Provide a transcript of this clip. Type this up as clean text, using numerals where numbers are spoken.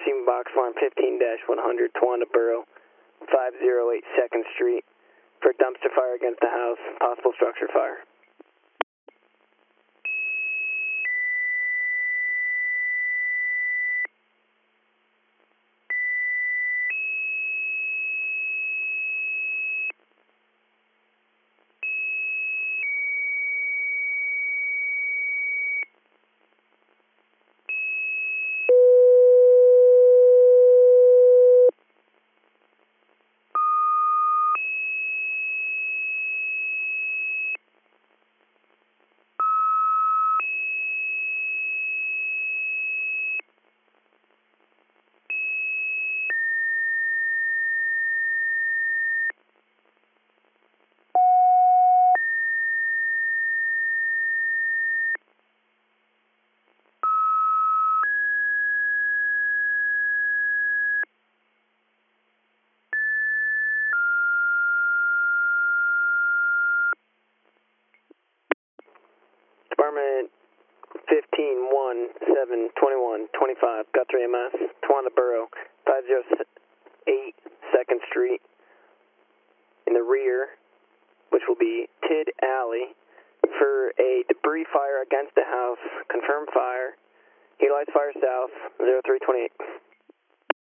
receiving box alarm 15-100, Tawanda Borough, 508 2nd Street, for dumpster fire against the house, possible structure fire. Department 15-1-7-21-25, Guthrie MS, Tawanda Borough, 508 2nd Street, in the rear, which will be Tid Alley, for a debris fire against the house. Confirm fire. Utilize fire south, 0328.